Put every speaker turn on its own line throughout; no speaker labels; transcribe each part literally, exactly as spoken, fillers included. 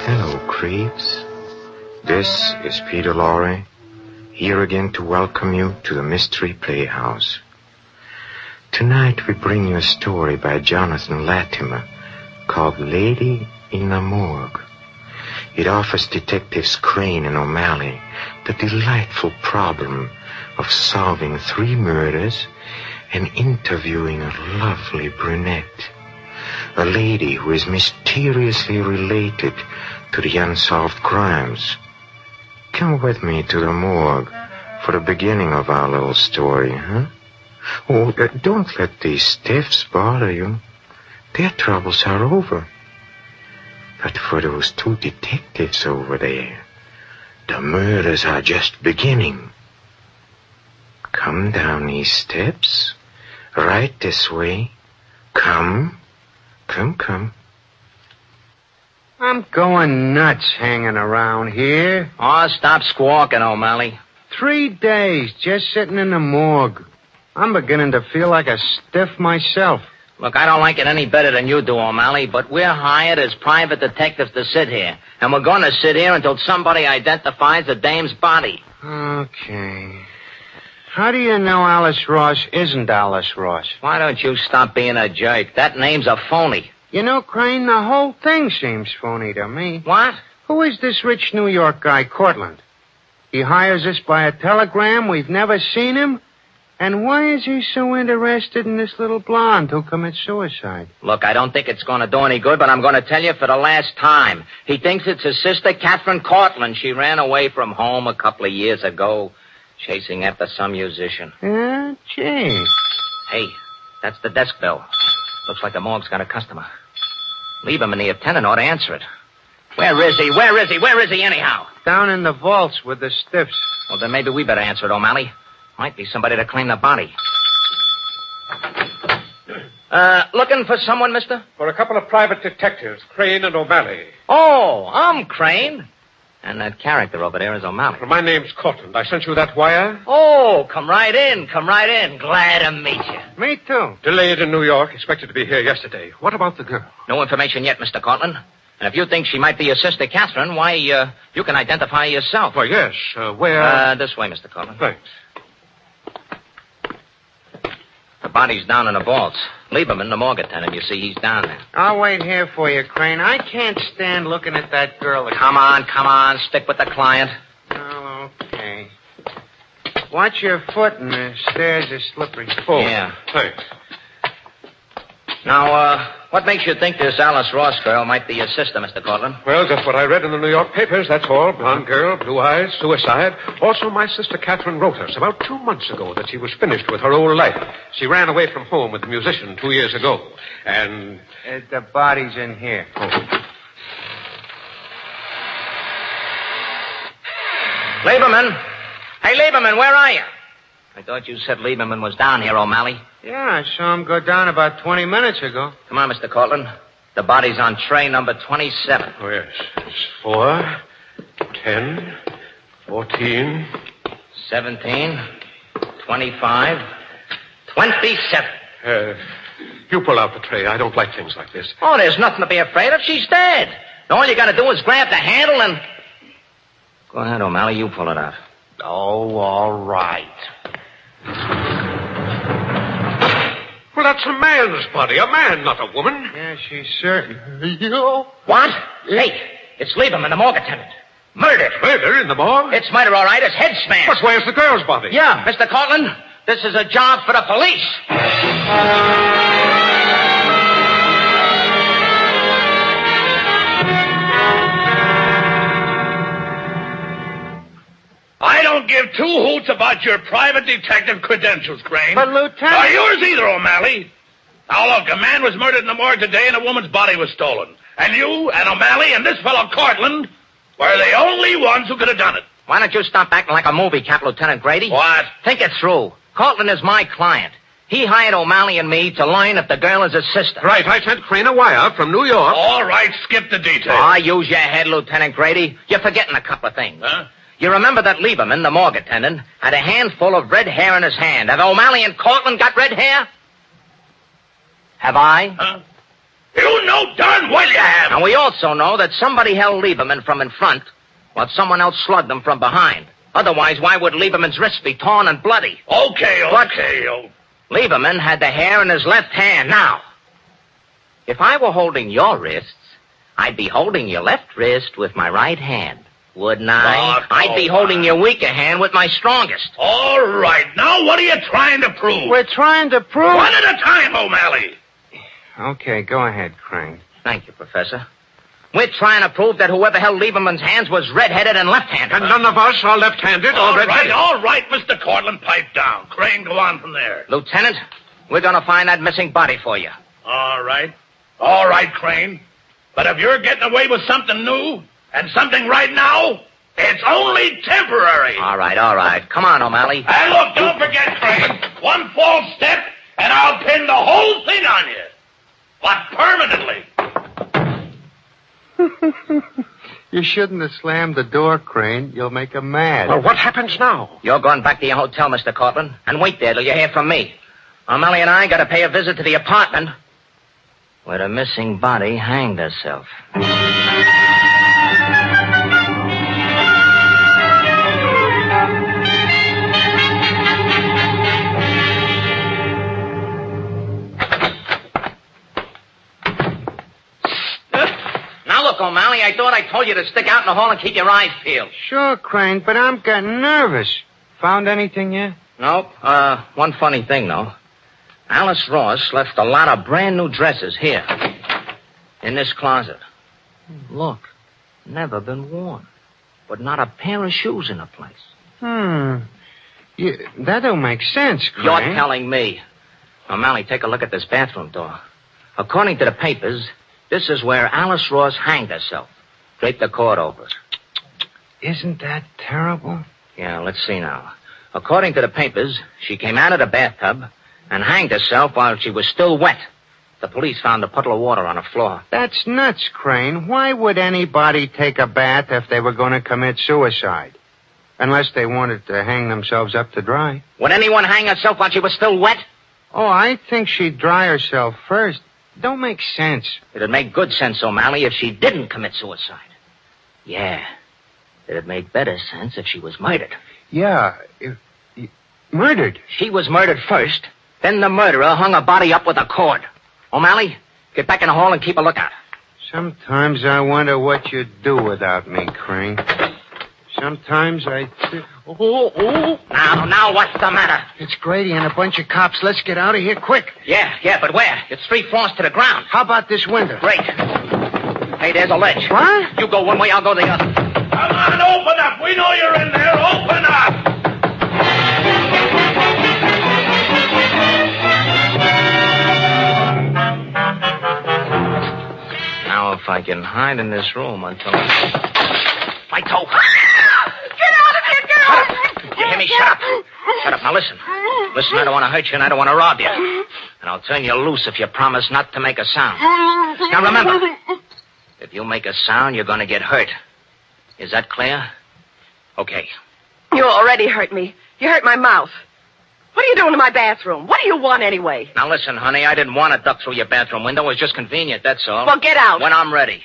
Hello, creeps. This is Peter Lorre, here again to welcome you to the Mystery Playhouse. Tonight we bring you a story by Jonathan Latimer called Lady in the Morgue. It offers Detectives Crane and O'Malley the delightful problem of solving three murders and interviewing a lovely brunette, a lady who is mysteriously related to the unsolved crimes. Come with me to the morgue for the beginning of our little story, huh? Oh, uh, don't let these stiffs bother you. Their troubles are over. But for those two detectives over there, the murders are just beginning. Come down these steps. Right this way. Come. Come, come.
I'm going nuts hanging around here.
Oh, stop squawking, O'Malley.
Three days just sitting in the morgue. I'm beginning to feel like a stiff myself.
Look, I don't like it any better than you do, O'Malley, but we're hired as private detectives to sit here. And we're going to sit here until somebody identifies the dame's body.
Okay. How do you know Alice Ross isn't Alice Ross?
Why don't you stop being a jerk? That name's a phony.
You know, Crane, the whole thing seems phony to me.
What?
Who is this rich New York guy, Cortland? He hires us by a telegram. We've never seen him. And why is he so interested in this little blonde who commits suicide?
Look, I don't think it's going to do any good, but I'm going to tell you for the last time. He thinks it's his sister, Catherine Cortland. She ran away from home a couple of years ago, chasing after some musician.
Yeah, gee.
Hey, that's the desk bell. Looks like the morgue's got a customer. Lieberman, the attendant, ought to answer it. Where is he? Where is he? Where is he, anyhow?
Down in the vaults with the stiffs.
Well, then maybe we better answer it, O'Malley. Might be somebody to claim the body. Uh, looking for someone, mister?
For a couple of private detectives, Crane and O'Malley.
Oh, I'm Crane. And that character over there is O'Malley.
Well, my name's Cortland. I sent you that wire.
Oh, come right in. Come right in. Glad to meet you.
Me too.
Delayed in New York. Expected to be here yesterday. What about the girl?
No information yet, Mister Cortland. And if you think she might be your sister, Catherine, why, uh, you can identify yourself.
Well, yes. Uh, where?
Uh, this way, Mister Cortland.
Thanks.
The body's down in the vaults. Lieberman, the morgue attendant, you see, he's down there.
I'll wait here for you, Crane. I can't stand looking at that girl again.
Come on, come on. Stick with the client.
Oh, okay. Watch your foot, and the stairs are slippery.
Oh,
yeah.
Thanks.
Now, uh, what makes you think this Alice Ross girl might be your sister, Mister Cortland?
Well, just what I read in the New York papers, that's all. Blonde girl, blue eyes, suicide. Also, my sister Catherine wrote us about two months ago that she was finished with her old life. She ran away from home with the musician two years ago. And...
Uh, the body's in here.
Oh.
Lieberman! Hey, Lieberman, where are you? I thought you said Lieberman was down here, O'Malley.
Yeah, I saw him go down about twenty minutes ago.
Come on, Mister Cortland. The body's on tray number twenty-seven.
Oh, yes. It's four, ten, fourteen...
seventeen, twenty-five, twenty-seven.
Uh, you pull out the tray. I don't like things like this.
Oh, there's nothing to be afraid of. She's dead. All you got to do is grab the handle and... Go ahead, O'Malley. You pull it out.
Oh, all right.
Well, that's a man's body. A man, not a woman.
Yeah, she's certain. You?
What? Hey, it's Lieberman, the morgue attendant. Murdered.
Murder in the morgue?
It's murder, all right. It's head smashed.
But where's the girl's body?
Yeah, Mister Cortland, this is a job for the police.
I don't give two hoots about your private detective credentials, Crane.
But, Lieutenant...
Or yours either, O'Malley. Now, look, a man was murdered in the morgue today and a woman's body was stolen. And you and O'Malley and this fellow Cortland were the only ones who could have done it.
Why don't you stop acting like a movie cap, Lieutenant Grady?
What?
Think it through. Cortland is my client. He hired O'Malley and me to learn if the girl is his sister.
Right, I sent Crane a wire from New York.
All right, skip the details.
Ah, use your head, Lieutenant Grady. You're forgetting a couple of things.
Huh?
You remember that Lieberman, the morgue attendant, had a handful of red hair in his hand. Have O'Malley and Cortland got red hair? Have I?
Huh? You know darn well you have.
And we also know that somebody held Lieberman from in front while someone else slugged him from behind. Otherwise, why would Lieberman's wrist be torn and bloody?
Okay, okay.
But Lieberman had the hair in his left hand. Now, if I were holding your wrists, I'd be holding your left wrist with my right hand. Wouldn't I?
Oh,
I'd be holding your weaker hand with my strongest.
All right. Now, what are you trying to prove?
We're trying to prove...
One at a time, O'Malley.
Okay, go ahead, Crane.
Thank you, Professor. We're trying to prove that whoever held Lieberman's hands was red-headed and left-handed.
And none of us are left-handed
All
or
right,
red-headed.
all right, Mister Cortland, pipe down. Crane, go on from there.
Lieutenant, we're going to find that missing body for you.
All right. All right, Crane. But if you're getting away with something new and something right now, it's only temporary.
All right, all right. Come on, O'Malley.
And look, don't forget, Crane, one false step, and I'll pin the whole thing on you. But permanently.
You shouldn't have slammed the door, Crane. You'll make him mad.
Well, what happens now?
You're going back to your hotel, Mister Cortland, and wait there till you hear from me. O'Malley and I got to pay a visit to the apartment where the missing body hanged herself. Now look, O'Malley, I thought I told you to stick out in the hall and keep your eyes peeled.
Sure, Crane, but I'm getting nervous. Found anything yet?
Nope. Uh, one funny thing, though. Alice Ross left a lot of brand new dresses here. In this closet. Look. Never been worn. But not a pair of shoes in the place.
Hmm. You, that don't make sense, Crane.
You're telling me. O'Malley, take a look at this bathroom door. According to the papers, this is where Alice Ross hanged herself. Draped the cord over it.
Isn't that terrible?
Yeah, let's see now. According to the papers, she came out of the bathtub and hanged herself while she was still wet. The police found a puddle of water on the floor.
That's nuts, Crane. Why would anybody take a bath if they were going to commit suicide? Unless they wanted to hang themselves up to dry.
Would anyone hang herself while she was still wet?
Oh, I think she'd dry herself first. Don't make sense.
It'd make good sense, O'Malley, if she didn't commit suicide. Yeah. It'd make better sense if she was murdered.
Yeah. If, if, murdered?
She was murdered first. Then the murderer hung her body up with a cord. O'Malley, get back in the hall and keep a lookout.
Sometimes I wonder what you'd do without me, Crane. Sometimes I... Th- oh, oh.
Now, now, what's the matter?
It's Grady and a bunch of cops. Let's get out of here quick.
Yeah, yeah, but where? It's three floors to the ground.
How about this window?
Great. Hey, there's a ledge.
What?
You go one way, I'll go the other.
Come on, open up. We know you're in there. Open up.
Now, if I can hide in this room until... My toe.
Get out of here, get out of here.
You hear me? Shut up. Shut up. Now, listen. Listen, I don't want to hurt you and I don't want to rob you. And I'll turn you loose if you promise not to make a sound. Now, remember, if you make a sound, you're going to get hurt. Is that clear? Okay.
You already hurt me. You hurt my mouth. What are you doing in my bathroom? What do you want anyway?
Now, listen, honey, I didn't want to duck through your bathroom window. It was just convenient, that's all.
Well, get out.
When I'm ready.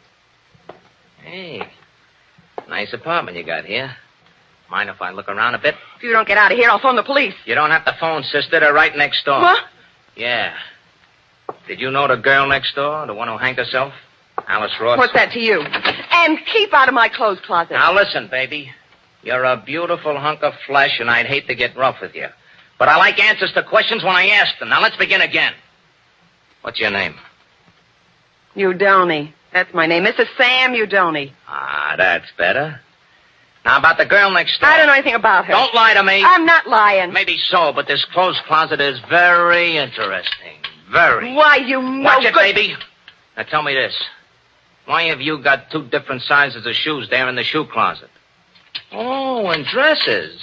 Hey, nice apartment you got here. Mind if I look around a bit?
If you don't get out of here, I'll phone the police.
You don't have to phone, sister. They're right next door.
What?
Yeah. Did you know the girl next door, the one who hanged herself? Alice Ross.
What's that to you? And keep out of my clothes closet.
Now, listen, baby. You're a beautiful hunk of flesh, and I'd hate to get rough with you. But I like answers to questions when I ask them. Now, let's begin again. What's your name?
Udoni. That's my name. Missus Sam Udoni.
Ah, that's better. Now, about the girl next door.
I don't know anything about her.
Don't lie to me.
I'm not lying.
Maybe so, but this clothes closet is very interesting. Very.
Why, you know...
Watch it,
good...
baby. Now, tell me this. Why have you got two different sizes of shoes there in the shoe closet? Oh, and dresses.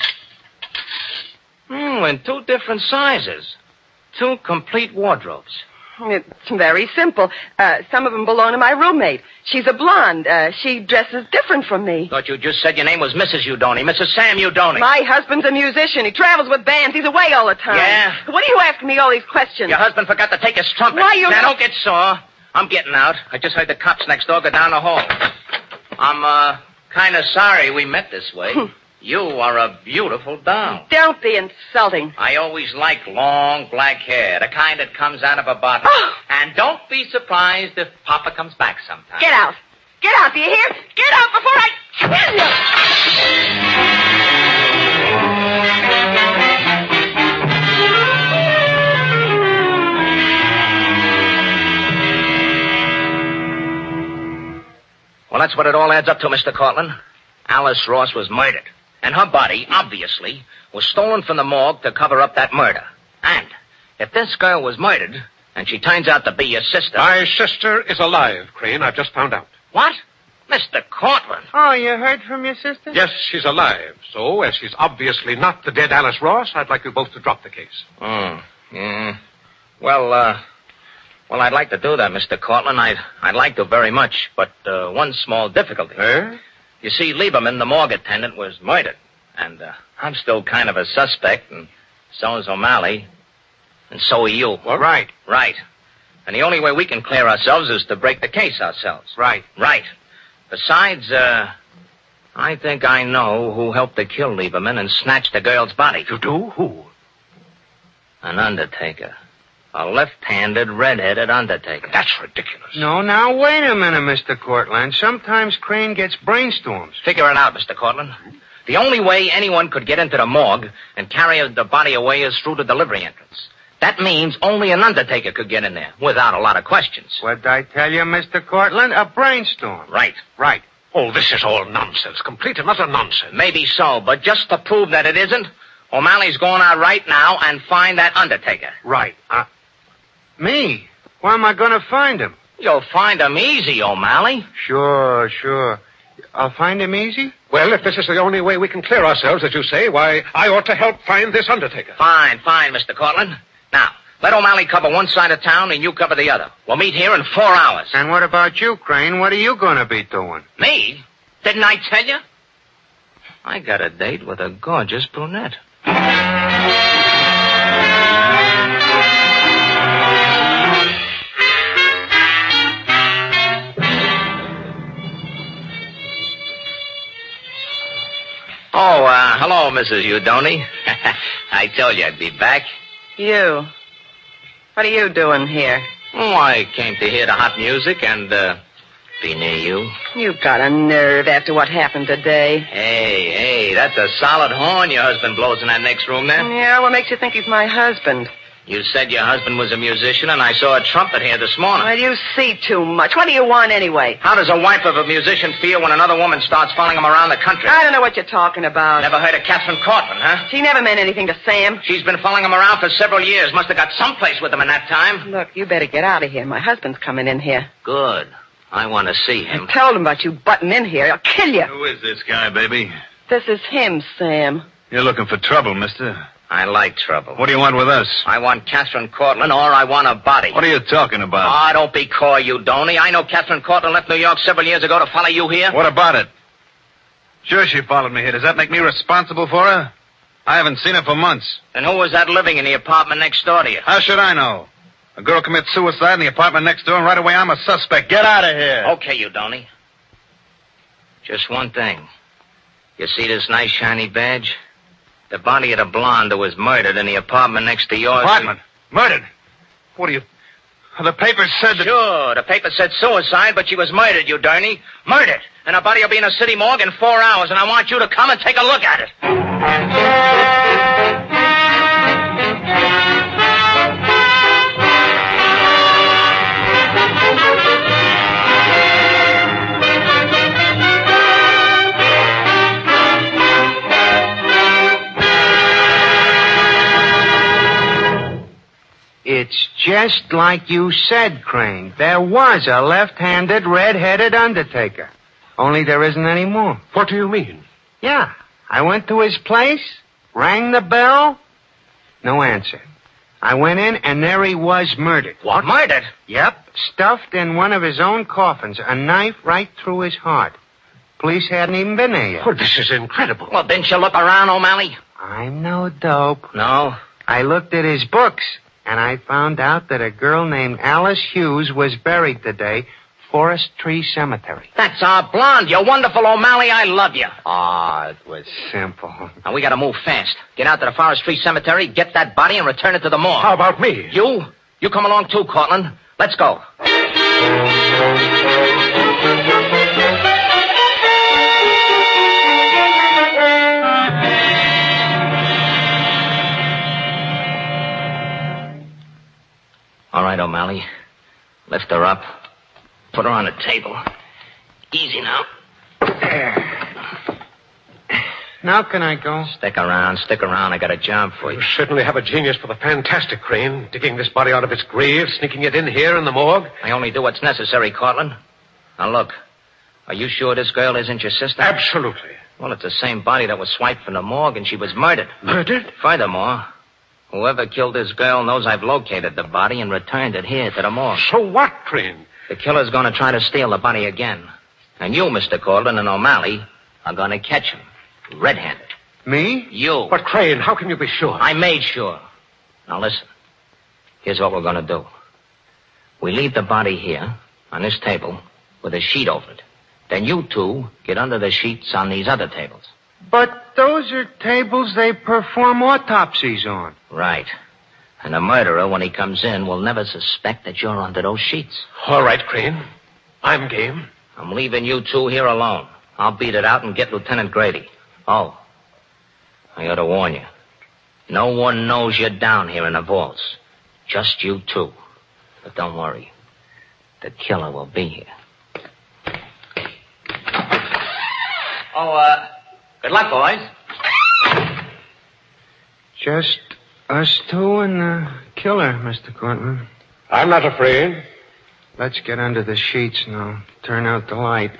Hmm, in two different sizes. Two complete wardrobes.
It's very simple. Uh, some of them belong to my roommate. She's a blonde. Uh, she dresses different from me.
Thought you just said your name was Missus Udoni. Missus Sam Udoni.
My husband's a musician. He travels with bands. He's away all the time.
Yeah?
What are you asking me all these questions?
Your husband forgot to take his trumpet.
Why, you...
Now, don't get sore. I'm getting out. I just heard the cops next door go down the hall. I'm, uh, kind of sorry we met this way. You are a beautiful doll.
Don't be insulting.
I always like long black hair, the kind that comes out of a bottle.
Oh.
And don't be surprised if Papa comes back sometime.
Get out. Get out, do you hear? Get out before I kill
you. Well, that's what it all adds up to, Mister Cortland. Alice Ross was murdered. And her body, obviously, was stolen from the morgue to cover up that murder. And if this girl was murdered, and she turns out to be your sister...
My sister is alive, Crane. I've just found out.
What? Mister Cortland.
Oh, you heard from your sister?
Yes, she's alive. So, as she's obviously not the dead Alice Ross, I'd like you both to drop the case.
Oh, yeah. Well, uh... Well, I'd like to do that, Mister Cortland. I'd, I'd like to very much, but uh, one small difficulty.
Eh?
You see, Lieberman, the morgue attendant, was murdered. And uh, I'm still kind of a suspect, and so is O'Malley. And so are you.
What? Right.
Right. And the only way we can clear ourselves is to break the case ourselves.
Right.
Right. Besides, uh, I think I know who helped to kill Lieberman and snatch the girl's body.
You do? Who?
An undertaker. A left-handed, red-headed undertaker.
That's ridiculous.
No, now, wait a minute, Mister Cortland. Sometimes Crane gets brainstorms.
Figure it out, Mister Cortland. The only way anyone could get into the morgue and carry the body away is through the delivery entrance. That means only an undertaker could get in there, without a lot of questions.
What'd I tell you, Mister Cortland? A brainstorm.
Right.
Right.
Oh, this is all nonsense. Complete and utter nonsense.
Maybe so, but just to prove that it isn't, O'Malley's going out right now and find that undertaker.
Right. Uh, me? Where am I going to find him?
You'll find him easy, O'Malley.
Sure, sure. I'll find him easy?
Well, if this is the only way we can clear ourselves, as you say, why, I ought to help find this undertaker.
Fine, fine, Mister Cortland. Now, let O'Malley cover one side of town and you cover the other. We'll meet here in four hours.
And what about you, Crane? What are you going to be doing?
Me? Didn't I tell you? I got a date with a gorgeous brunette. Oh, uh, hello, Missus Udoni. I told you I'd be back.
You. What are you doing here?
Oh, I came to hear the hot music and, uh, be near you.
You've got a nerve after what happened today.
Hey, hey, that's a solid horn your husband blows in that next room there.
Yeah, what makes you think he's my husband?
You said your husband was a musician, and I saw a trumpet here this morning.
Well, you see too much. What do you want anyway?
How does a wife of a musician feel when another woman starts following him around the country?
I don't know what you're talking about.
Never heard of Catherine Cortland, huh?
She never meant anything to Sam.
She's been following him around for several years. Must have got someplace with him in that time.
Look, you better get out of here. My husband's coming in here.
Good. I want to see him.
I told him about you butting in here. I'll kill you.
Who is this guy, baby?
This is him, Sam.
You're looking for trouble, mister.
I like trouble.
What do you want with us?
I want Catherine Cortland, or I want a body.
What are you talking about?
Ah, don't be coy, you Donny. I know Catherine Cortland left New York several years ago to follow you here.
What about it? Sure, she followed me here. Does that make me responsible for her? I haven't seen her for months.
And who was that living in the apartment next door to you?
How should I know? A girl commits suicide in the apartment next door, and right away I'm a suspect. Get out of here.
Okay, you Donny. Just one thing. You see this nice shiny badge? The body of the blonde who was murdered in the apartment next to yours.
Apartment? Murdered? What do you... The papers said that...
Sure, the paper said suicide, but she was murdered, you Donny. Murdered. And her body will be in a city morgue in four hours, and I want you to come and take a look at it.
It's just like you said, Crane. There was a left-handed, red-headed undertaker. Only there isn't any more.
What do you mean?
Yeah. I went to his place, rang the bell. No answer. I went in, and there he was murdered.
What? Murdered?
Yep. Stuffed in one of his own coffins. A knife right through his heart. Police hadn't even been there yet.
Oh, this is incredible.
Well, didn't you look around, O'Malley?
I'm no dope.
No?
I looked at his books. And I found out that a girl named Alice Hughes was buried today, Forest Tree Cemetery.
That's our blonde. You're wonderful, O'Malley. I love you.
Ah, oh, it was simple.
Now, we gotta move fast. Get out to the Forest Tree Cemetery, get that body, and return it to the morgue.
How about me?
You? You come along too, Cortland. Let's go. All right, O'Malley. Lift her up. Put her on the table. Easy now.
There. Now can I go?
Stick around, stick around. I got a job for you.
You certainly have a genius for the fantastic, Crane. Digging this body out of its grave, sneaking it in here in the morgue.
I only do what's necessary, Cortland. Now, look. Are you sure this girl isn't your sister?
Absolutely.
Well, it's the same body that was swiped from the morgue, and she was murdered.
Murdered?
Furthermore, whoever killed this girl knows I've located the body and returned it here to the morgue.
So what, Crane?
The killer's going to try to steal the body again. And you, Mister Cortland and O'Malley, are going to catch him. Red-handed.
Me?
You.
But, Crane, how can you be sure?
I made sure. Now, listen. Here's what we're going to do. We leave the body here, on this table, with a sheet over it. Then you two get under the sheets on these other tables.
But those are tables they perform autopsies on.
Right. And the murderer, when he comes in, will never suspect that you're under those sheets.
All right, Crane. I'm game.
I'm leaving you two here alone. I'll beat it out and get Lieutenant Grady. Oh, I ought to warn you. No one knows you're down here in the vaults. Just you two. But don't worry. The killer will be here. Oh, uh, good luck, boys.
Just us two and the killer, Mister Cortland.
I'm not afraid.
Let's get under the sheets now. Turn out the light.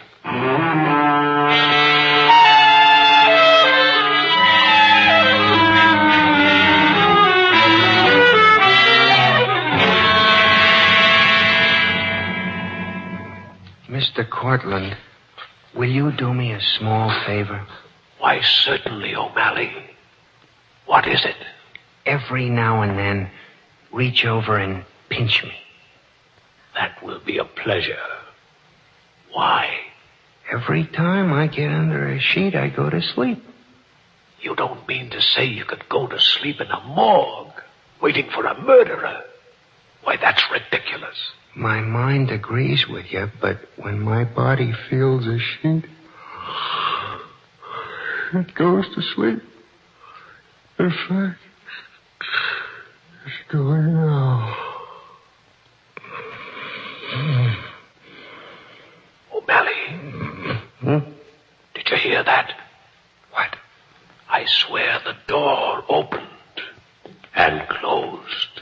Mister Cortland, will you do me a small favor?
Why, certainly, O'Malley. What is it?
Every now and then, reach over and pinch me.
That will be a pleasure. Why?
Every time I get under a sheet, I go to sleep.
You don't mean to say you could go to sleep in a morgue, waiting for a murderer? Why, that's ridiculous.
My mind agrees with you, but when my body feels a sheet, it goes to sleep. In fact, it's doing now.
O'Malley.
Hmm?
Did you hear that?
What?
I swear the door opened and closed.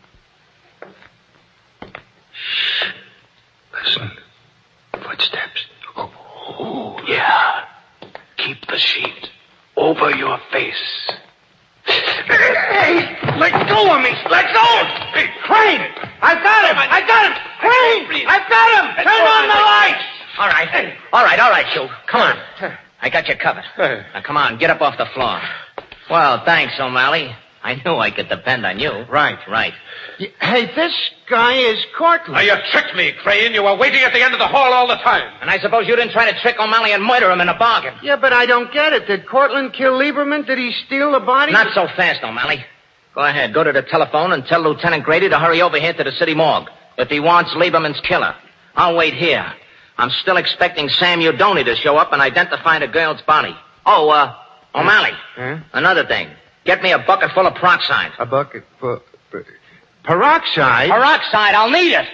Shh. Listen. Footsteps.
Oh, oh, yeah. Keep the sheet over your face.
Hey! Let go of me! Let go!
Hey,
Crane! I've got him! I've got him! Crane! I've got him! Turn on the lights!
All right. All right, all right, you. Come on. I got you covered. Now, come on, get up off the floor. Well, thanks, O'Malley. I knew I could depend on you.
Right.
Right.
Hey, this guy is Cortland.
Now, you tricked me, Crane. You were waiting at the end of the hall all the time.
And I suppose you didn't try to trick O'Malley and murder him in a bargain.
Yeah, but I don't get it. Did Cortland kill Lieberman? Did he steal the body?
Not so fast, O'Malley. Go ahead, go to the telephone and tell Lieutenant Grady to hurry over here to the city morgue. If he wants Lieberman's killer, I'll wait here. I'm still expecting Sam Udoni to show up and identify the girl's body. Oh, uh, O'Malley.
Huh?
Another thing. Get me a bucket full of peroxide.
A bucket full... Peroxide?
Peroxide, I'll need it.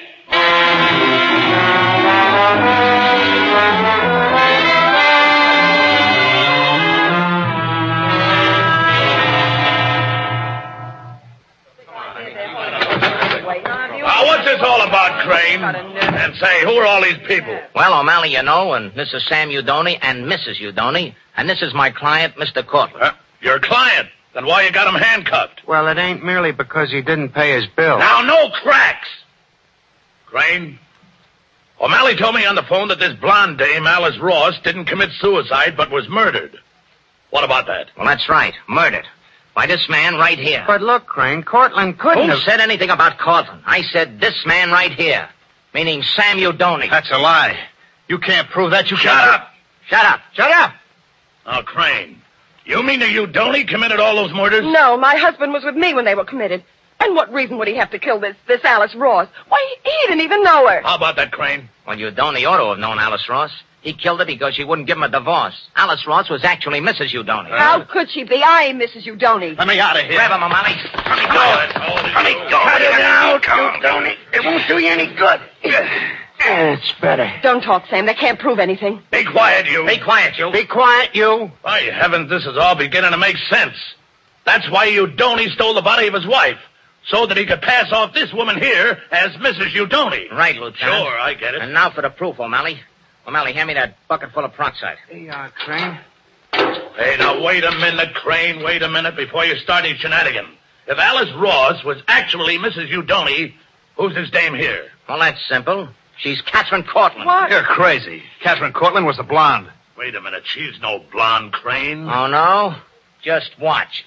Now, what's this all about, Crane? And say, who are all these people?
Well, O'Malley, you know, and this is Sam Udoni and Missus Udoni, and this is my client, Mister Cortland.
Uh, your client? Then why you got him handcuffed?
Well, it ain't merely because he didn't pay his bill.
Now, no cracks! Crane, O'Malley told me on the phone that this blonde dame, Alice Ross, didn't commit suicide but was murdered. What about that?
Well, that's right, murdered. By this man right here.
But look, Crane, Cortland couldn't
Who
have...
said anything about Cortland? I said this man right here. Meaning Sam Udoni.
That's a lie. You can't prove that. You
Shut
can't...
up!
Shut up.
Shut up!
Oh, Crane. You mean that you Udoni committed all those murders?
No, my husband was with me when they were committed. And what reason would he have to kill this, this Alice Ross? Why, he didn't even know her.
How about that, Crane?
Well, Udoni ought to have known Alice Ross. He killed her because she wouldn't give him a divorce. Alice Ross was actually Missus Udoni.
How could she be? I am Missus Udoni.
Let me out of here.
Grab him, O'Malley.
Let me go. Let me go.
Cut it out, Udoni. It won't do you any good. It's better.
Don't talk, Sam. They can't prove anything.
Be quiet, you.
Be quiet, you.
Be quiet, you.
By heavens, this is all beginning to make sense. That's why Udoni stole the body of his wife. So that he could pass off this woman here as Missus Udoni.
Right, Lieutenant.
Sure, I get it.
And now for the proof, O'Malley. O'Malley, hand me that bucket full of peroxide.
Here you are, Crane.
Hey, now, wait a minute, Crane. Wait a minute before you start any shenanigan. If Alice Ross was actually Missus Udoni, who's his dame here?
Well, that's simple. She's Catherine Cortland.
What?
You're crazy. Catherine Cortland was a blonde.
Wait a minute. She's no blonde, Crane.
Oh, no? Just watch.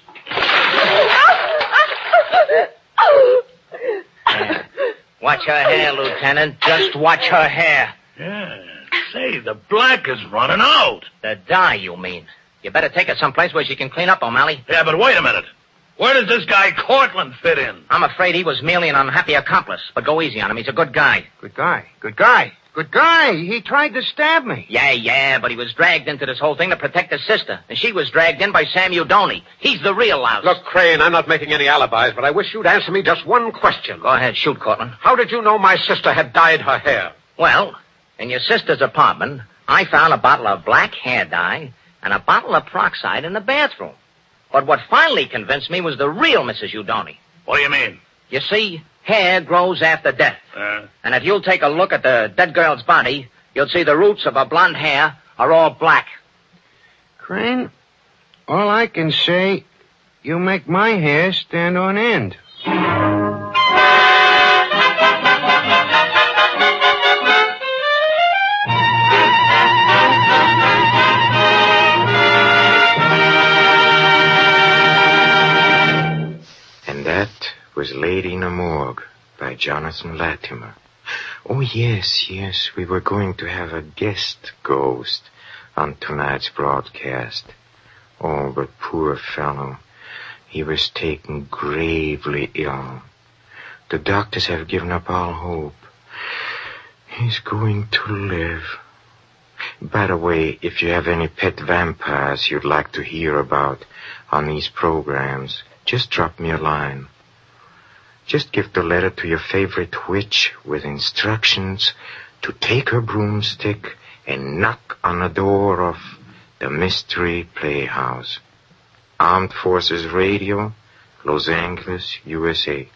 Yeah. Watch her hair, Lieutenant. Just watch her hair.
Yeah. Say, the black is running out.
The dye, you mean. You better take her someplace where she can clean up, O'Malley.
Yeah, but wait a minute. Where does this guy Cortland fit in?
I'm afraid he was merely an unhappy accomplice. But go easy on him. He's a good guy.
Good guy. Good guy. Good guy. He tried to stab me.
Yeah, yeah, but he was dragged into this whole thing to protect his sister. And she was dragged in by Sam Udoni. He's the real louse.
Look, Crane, I'm not making any alibis, but I wish you'd answer me just one question.
Go ahead, shoot, Cortland.
How did you know my sister had dyed her hair?
Well, in your sister's apartment, I found a bottle of black hair dye and a bottle of peroxide in the bathroom. But what finally convinced me was the real Missus Udoni.
What do you mean?
You see, hair grows after death.
Uh,
And if you'll take a look at the dead girl's body, you'll see the roots of her blonde hair are all black.
Crane, all I can say, you make my hair stand on end.
And that was Lady in a Morgue by Jonathan Latimer. Oh, yes, yes, we were going to have a guest ghost on tonight's broadcast. Oh, but poor fellow, he was taken gravely ill. The doctors have given up all hope. He's going to live. By the way, if you have any pet vampires you'd like to hear about on these programs, just drop me a line. Just give the letter to your favorite witch with instructions to take her broomstick and knock on the door of the Mystery Playhouse. Armed Forces Radio, Los Angeles, U S A.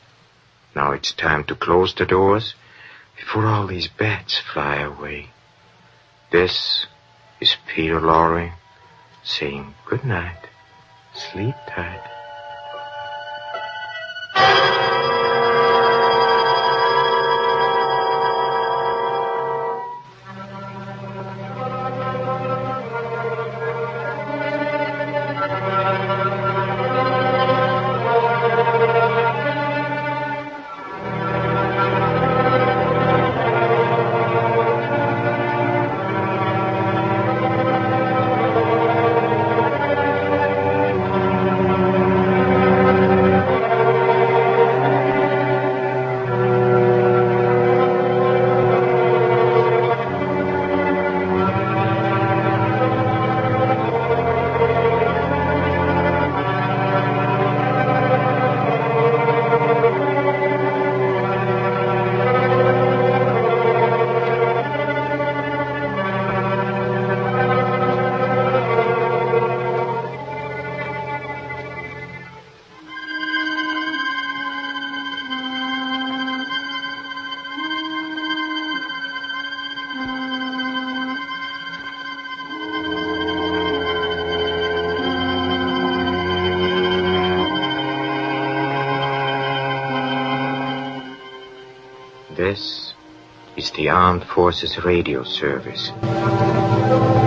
Now it's time to close the doors before all these bats fly away. This is Peter Lorre saying good night. Sleep tight. This is the Armed Forces Radio Service.